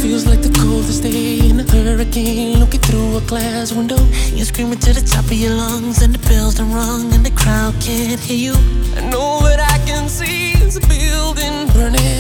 feels like the coldest day in a hurricane. Looking through a glass window, you're screaming to the top of your lungs, and the bells done rung, and the crowd can't hear you. I know what I can see is a building burning